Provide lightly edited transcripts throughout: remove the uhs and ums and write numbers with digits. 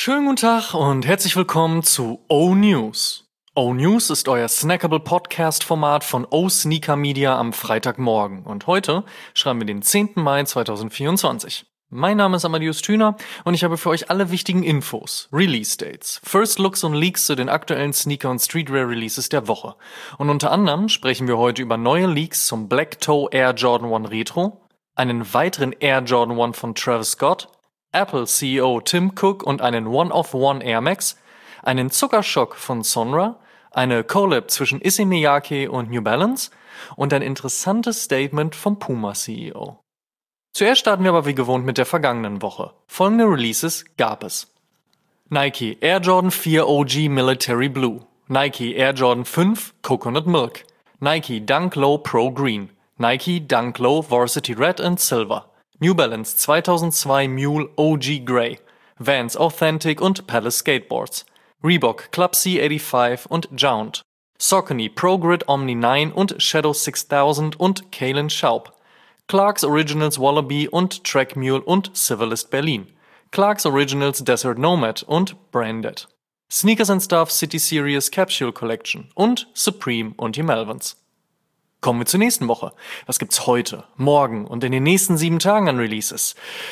Schönen guten Tag und herzlich willkommen zu O-News. O-News ist euer snackable Podcast-Format von O-Sneaker Media am Freitagmorgen. Und heute schreiben wir den 10. Mai 2024. Mein Name ist Amadeus Thüner und ich habe für euch alle wichtigen Infos, Release-Dates, First Looks und Leaks zu den aktuellen Sneaker- und Streetwear-Releases der Woche. Und unter anderem sprechen wir heute über neue Leaks zum Black Toe Air Jordan 1 Retro, einen weiteren Air Jordan 1 von Travis Scott, Apple CEO Tim Cook und einen One-of-One Air Max, einen Zuckerschock von Sonra, eine Collab zwischen Issey Miyake und New Balance und ein interessantes Statement vom Puma CEO. Zuerst starten wir aber wie gewohnt mit der vergangenen Woche. Folgende Releases gab es: Nike Air Jordan 4 OG Military Blue, Nike Air Jordan 5 Coconut Milk, Nike Dunk Low Pro Green, Nike Dunk Low Varsity Red and Silver, New Balance 2002 Mule OG Grey, Vans Authentic und Palace Skateboards, Reebok Club C85 und Jount, Saucony Pro Grid Omni 9 und Shadow 6000 und Kalen Schaub, Clarks Originals Wallaby und Track Mule und Civilist Berlin, Clarks Originals Desert Nomad und Branded, Sneakers and Stuff City Series Capsule Collection und Supreme und die Melvins. Kommen wir zur nächsten Woche. Was gibt's heute, morgen und in den nächsten 7 Tagen an Releases?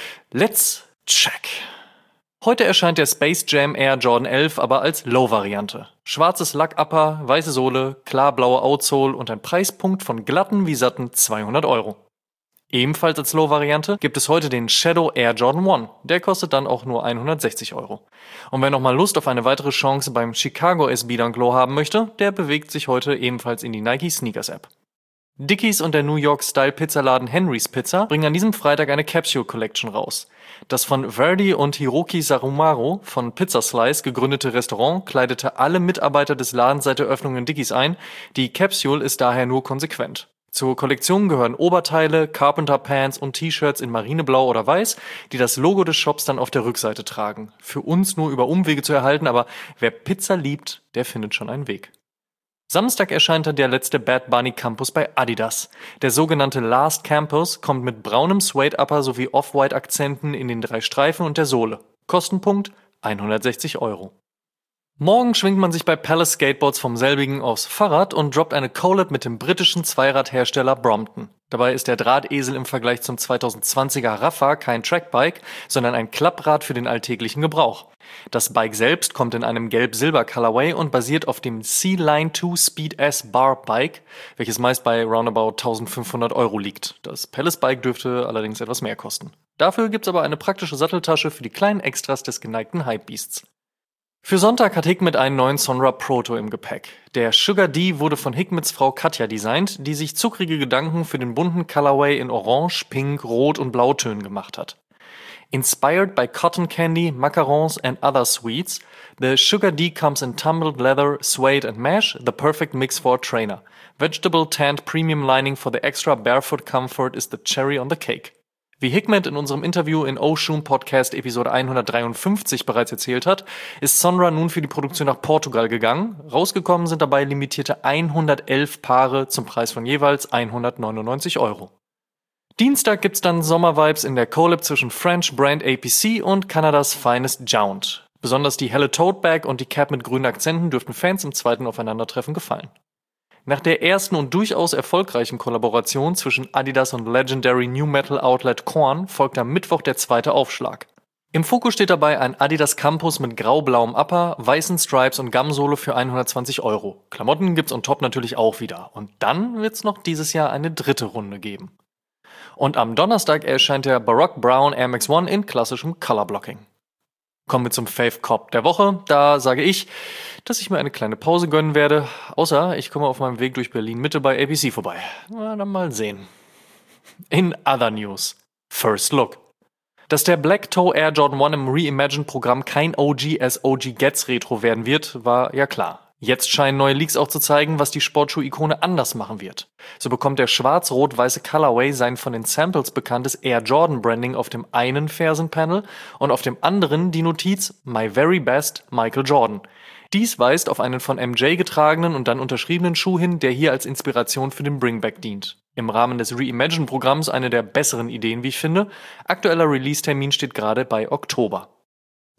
Let's check. Heute erscheint der Space Jam Air Jordan 11 aber als Low-Variante. Schwarzes Lack-Upper, weiße Sohle, klar-blaue Outsole und ein Preispunkt von glatten wie satten 200 €. Ebenfalls als Low-Variante gibt es heute den Shadow Air Jordan 1. Der kostet dann auch nur 160 €. Und wer nochmal Lust auf eine weitere Chance beim Chicago SB Dunk Low haben möchte, der bewegt sich heute ebenfalls in die Nike Sneakers App. Dickies und der New York Style Pizzaladen Henry's Pizza bringen an diesem Freitag eine Capsule Collection raus. Das von Verdi und Hiroki Sarumaro von Pizza Slice gegründete Restaurant kleidete alle Mitarbeiter des Ladens seit der Öffnung in Dickies ein. Die Capsule ist daher nur konsequent. Zur Kollektion gehören Oberteile, Carpenter Pants und T-Shirts in Marineblau oder Weiß, die das Logo des Shops dann auf der Rückseite tragen. Für uns nur über Umwege zu erhalten, aber wer Pizza liebt, der findet schon einen Weg. Samstag erscheint dann der letzte Bad Bunny Campus bei Adidas. Der sogenannte Last Campus kommt mit braunem Suede-Upper sowie Off-White-Akzenten in den 3 Streifen und der Sohle. Kostenpunkt 160 €. Morgen schwingt man sich bei Palace Skateboards vom selbigen aufs Fahrrad und droppt eine Collab mit dem britischen Zweiradhersteller Brompton. Dabei ist der Drahtesel im Vergleich zum 2020er Rafa kein Trackbike, sondern ein Klapprad für den alltäglichen Gebrauch. Das Bike selbst kommt in einem Gelb-Silber-Colorway und basiert auf dem C-Line 2 Speed S Bar Bike, welches meist bei roundabout 1500 € liegt. Das Palace Bike dürfte allerdings etwas mehr kosten. Dafür gibt's aber eine praktische Satteltasche für die kleinen Extras des geneigten Hypebeasts. Für Sonntag hat Hikmet einen neuen Sonra Proto im Gepäck. Der Sugar D wurde von Hikmets Frau Katja designt, die sich zuckrige Gedanken für den bunten Colorway in Orange, Pink, Rot und Blautönen gemacht hat. Inspired by cotton candy, macarons and other sweets, the Sugar D comes in tumbled leather, suede and mesh, the perfect mix for a trainer. Vegetable tanned premium lining for the extra barefoot comfort is the cherry on the cake. Wie Hikmet in unserem Interview in Oshun Podcast Episode 153 bereits erzählt hat, ist Sonra nun für die Produktion nach Portugal gegangen. Rausgekommen sind dabei limitierte 111 Paare zum Preis von jeweils 199 €. Dienstag gibt's dann Sommervibes in der Collab zwischen French Brand APC und Kanadas Finest Jount. Besonders die helle Tote Bag und die Cap mit grünen Akzenten dürften Fans im zweiten Aufeinandertreffen gefallen. Nach der ersten und durchaus erfolgreichen Kollaboration zwischen Adidas und Legendary New Metal Outlet Korn folgt am Mittwoch der zweite Aufschlag. Im Fokus steht dabei ein Adidas Campus mit grau-blauem Upper, weißen Stripes und Gamsohle für 120 €. Klamotten gibt's on top natürlich auch wieder. Und dann wird's noch dieses Jahr eine dritte Runde geben. Und am Donnerstag erscheint der Baroque Brown Air Max 1 in klassischem Colorblocking. Kommen wir zum Fave Cop der Woche. Da sage ich, dass ich mir eine kleine Pause gönnen werde. Außer ich komme auf meinem Weg durch Berlin-Mitte bei APC vorbei. Na, dann mal sehen. In other news. First Look. Dass der Black Toe Air Jordan 1 im Reimagined-Programm kein OG as OG Gets Retro werden wird, war ja klar. Jetzt scheinen neue Leaks auch zu zeigen, was die Sportschuh-Ikone anders machen wird. So bekommt der schwarz-rot-weiße Colorway sein von den Samples bekanntes Air Jordan Branding auf dem einen Fersenpanel und auf dem anderen die Notiz My Very Best Michael Jordan. Dies weist auf einen von MJ getragenen und dann unterschriebenen Schuh hin, der hier als Inspiration für den Bringback dient. Im Rahmen des Reimagine-Programms eine der besseren Ideen, wie ich finde. Aktueller Release-Termin steht gerade bei Oktober.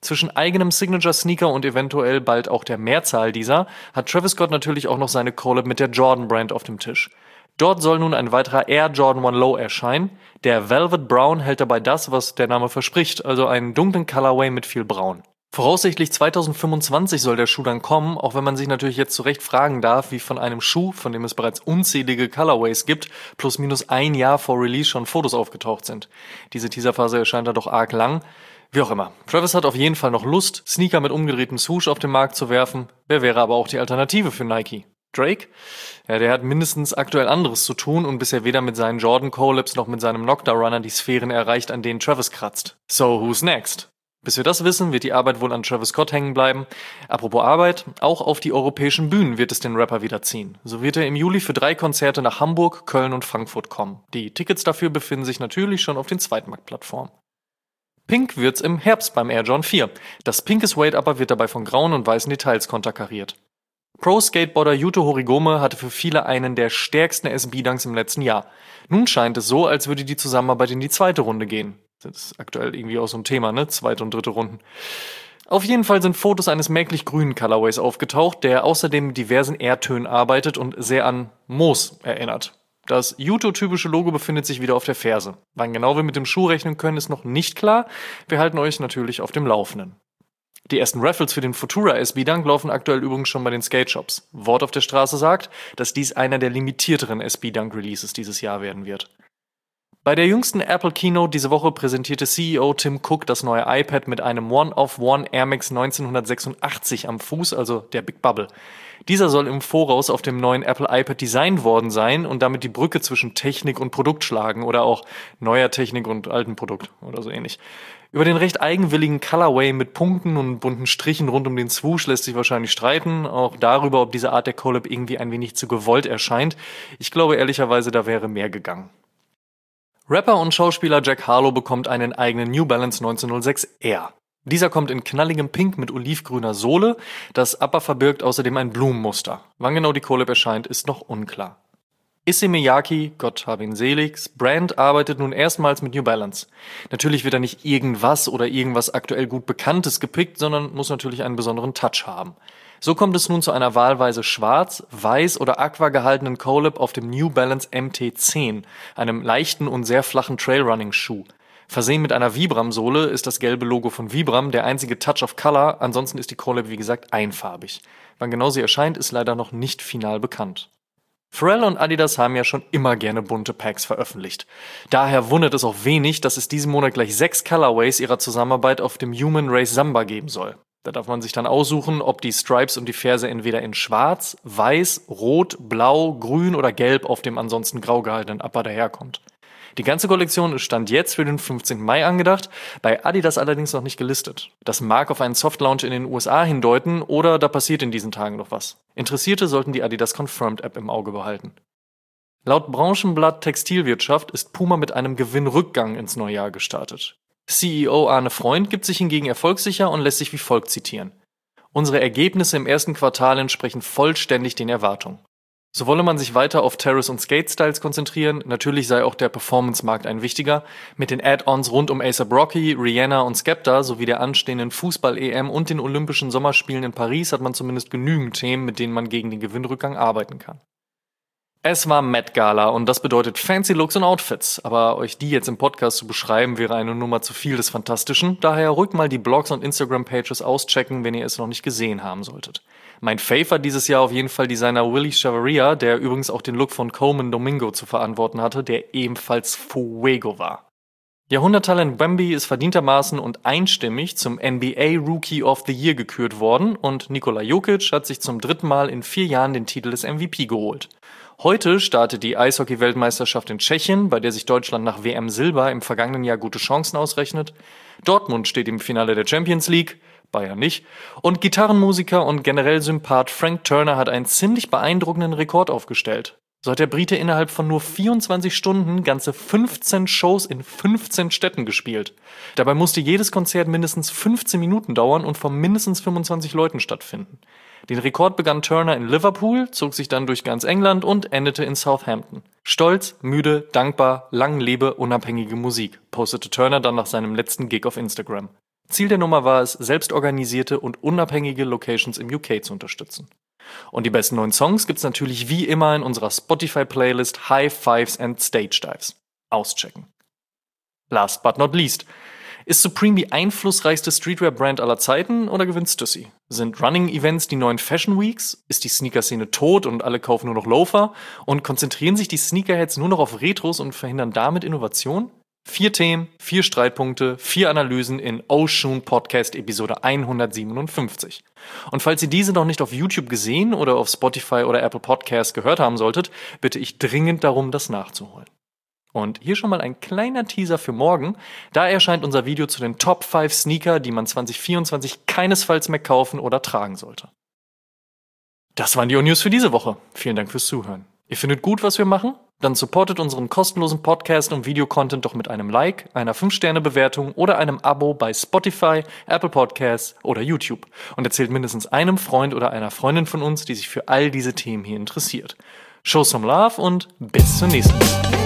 Zwischen eigenem Signature-Sneaker und eventuell bald auch der Mehrzahl dieser hat Travis Scott natürlich auch noch seine Collab mit der Jordan-Brand auf dem Tisch. Dort soll nun ein weiterer Air Jordan 1 Low erscheinen. Der Velvet Brown hält dabei das, was der Name verspricht, also einen dunklen Colorway mit viel Braun. Voraussichtlich 2025 soll der Schuh dann kommen, auch wenn man sich natürlich jetzt zu Recht fragen darf, wie von einem Schuh, von dem es bereits unzählige Colorways gibt, plus minus ein Jahr vor Release schon Fotos aufgetaucht sind. Diese Teaserphase erscheint da doch arg lang. Wie auch immer. Travis hat auf jeden Fall noch Lust, Sneaker mit umgedrehtem Swoosh auf den Markt zu werfen. Wer wäre aber auch die Alternative für Nike? Drake? Ja, der hat mindestens aktuell anderes zu tun und bisher weder mit seinen Jordan-Collabs noch mit seinem Knockdown-Runner die Sphären erreicht, an denen Travis kratzt. So, who's next? Bis wir das wissen, wird die Arbeit wohl an Travis Scott hängen bleiben. Apropos Arbeit, auch auf die europäischen Bühnen wird es den Rapper wieder ziehen. So wird er im Juli für 3 Konzerte nach Hamburg, Köln und Frankfurt kommen. Die Tickets dafür befinden sich natürlich schon auf den Zweitmarktplattformen. Pink wird's im Herbst beim Air Jordan 4. Das pinke Suede-Upper wird dabei von grauen und weißen Details konterkariert. Pro-Skateboarder Yuto Horigome hatte für viele einen der stärksten SB-Dunks im letzten Jahr. Nun scheint es so, als würde die Zusammenarbeit in die zweite Runde gehen. Das ist aktuell irgendwie auch so ein Thema, ne? Zweite und dritte Runden. Auf jeden Fall sind Fotos eines merklich grünen Colorways aufgetaucht, der außerdem mit diversen Erdtönen arbeitet und sehr an Moos erinnert. Das Yuto-typische Logo befindet sich wieder auf der Ferse. Wann genau wir mit dem Schuh rechnen können, ist noch nicht klar. Wir halten euch natürlich auf dem Laufenden. Die ersten Raffles für den Futura SB Dunk laufen aktuell übrigens schon bei den Skate-Shops. Wort auf der Straße sagt, dass dies einer der limitierteren SB Dunk Releases dieses Jahr werden wird. Bei der jüngsten Apple Keynote diese Woche präsentierte CEO Tim Cook das neue iPad mit einem One-of-One Air Max 1986 am Fuß, also der Big Bubble. Dieser soll im Voraus auf dem neuen Apple iPad designt worden sein und damit die Brücke zwischen Technik und Produkt schlagen oder auch neuer Technik und altem Produkt oder so ähnlich. Über den recht eigenwilligen Colorway mit Punkten und bunten Strichen rund um den Swoosh lässt sich wahrscheinlich streiten, auch darüber, ob diese Art der Collab irgendwie ein wenig zu gewollt erscheint. Ich glaube ehrlicherweise, da wäre mehr gegangen. Rapper und Schauspieler Jack Harlow bekommt einen eigenen New Balance 1906 R. Dieser kommt in knalligem Pink mit olivgrüner Sohle. Das Upper verbirgt außerdem ein Blumenmuster. Wann genau die Collab erscheint, ist noch unklar. Issey Miyake, Gott hab ihn selig, Brand arbeitet nun erstmals mit New Balance. Natürlich wird da nicht irgendwas aktuell gut Bekanntes gepickt, sondern muss natürlich einen besonderen Touch haben. So kommt es nun zu einer wahlweise schwarz, weiß oder aqua gehaltenen Collab auf dem New Balance MT10, einem leichten und sehr flachen Trailrunning-Schuh. Versehen mit einer Vibram-Sohle ist das gelbe Logo von Vibram der einzige Touch of Color, ansonsten ist die Collab wie gesagt einfarbig. Wann genau sie erscheint, ist leider noch nicht final bekannt. Pharrell und Adidas haben ja schon immer gerne bunte Packs veröffentlicht. Daher wundert es auch wenig, dass es diesen Monat gleich 6 Colorways ihrer Zusammenarbeit auf dem Human Race Samba geben soll. Da darf man sich dann aussuchen, ob die Stripes und die Ferse entweder in schwarz, weiß, rot, blau, grün oder gelb auf dem ansonsten grau gehaltenen Upper daherkommt. Die ganze Kollektion ist Stand jetzt für den 15. Mai angedacht, bei Adidas allerdings noch nicht gelistet. Das mag auf einen Soft-Launch in den USA hindeuten oder da passiert in diesen Tagen noch was. Interessierte sollten die Adidas Confirmed App im Auge behalten. Laut Branchenblatt Textilwirtschaft ist Puma mit einem Gewinnrückgang ins neue Jahr gestartet. CEO Arne Freund gibt sich hingegen erfolgssicher und lässt sich wie folgt zitieren. Unsere Ergebnisse im ersten Quartal entsprechen vollständig den Erwartungen. So wolle man sich weiter auf Terrace und Skate-Styles konzentrieren, natürlich sei auch der Performance-Markt ein wichtiger. Mit den Add-ons rund um A$AP Rocky, Rihanna und Skepta sowie der anstehenden Fußball-EM und den Olympischen Sommerspielen in Paris hat man zumindest genügend Themen, mit denen man gegen den Gewinnrückgang arbeiten kann. Es war Met Gala und das bedeutet fancy Looks und Outfits, aber euch die jetzt im Podcast zu beschreiben, wäre eine Nummer zu viel des Fantastischen, daher ruhig mal die Blogs und Instagram-Pages auschecken, wenn ihr es noch nicht gesehen haben solltet. Mein Fave war dieses Jahr auf jeden Fall Designer Willy Chavarria, der übrigens auch den Look von Coleman Domingo zu verantworten hatte, der ebenfalls Fuego war. Jahrhunderttalent Wemby ist verdientermaßen und einstimmig zum NBA Rookie of the Year gekürt worden und Nikola Jokic hat sich zum 3. Mal in 4 Jahren den Titel des MVP geholt. Heute startet die Eishockey-Weltmeisterschaft in Tschechien, bei der sich Deutschland nach WM Silber im vergangenen Jahr gute Chancen ausrechnet. Dortmund steht im Finale der Champions League, Bayern nicht. Und Gitarrenmusiker und generell Sympath Frank Turner hat einen ziemlich beeindruckenden Rekord aufgestellt. So hat der Brite innerhalb von nur 24 Stunden ganze 15 Shows in 15 Städten gespielt. Dabei musste jedes Konzert mindestens 15 Minuten dauern und vor mindestens 25 Leuten stattfinden. Den Rekord begann Turner in Liverpool, zog sich dann durch ganz England und endete in Southampton. Stolz, müde, dankbar, lang lebe unabhängige Musik, postete Turner dann nach seinem letzten Gig auf Instagram. Ziel der Nummer war es, selbstorganisierte und unabhängige Locations im UK zu unterstützen. Und die besten neuen Songs gibt's natürlich wie immer in unserer Spotify-Playlist High Fives and Stage Dives. Auschecken. Last but not least. Ist Supreme die einflussreichste Streetwear-Brand aller Zeiten oder gewinnt Stussy? Sind Running-Events die neuen Fashion Weeks? Ist die Sneaker-Szene tot und alle kaufen nur noch Loafer? Und konzentrieren sich die Sneakerheads nur noch auf Retros und verhindern damit Innovation? 4 Themen, 4 Streitpunkte, 4 Analysen in Oshun Podcast Episode 157. Und falls ihr diese noch nicht auf YouTube gesehen oder auf Spotify oder Apple Podcasts gehört haben solltet, bitte ich dringend darum, das nachzuholen. Und hier schon mal ein kleiner Teaser für morgen. Da erscheint unser Video zu den Top 5 Sneaker, die man 2024 keinesfalls mehr kaufen oder tragen sollte. Das waren die O-News für diese Woche. Vielen Dank fürs Zuhören. Ihr findet gut, was wir machen? Dann supportet unseren kostenlosen Podcast und Videocontent doch mit einem Like, einer 5-Sterne-Bewertung oder einem Abo bei Spotify, Apple Podcasts oder YouTube. Und erzählt mindestens einem Freund oder einer Freundin von uns, die sich für all diese Themen hier interessiert. Show some love und bis zur nächsten Woche.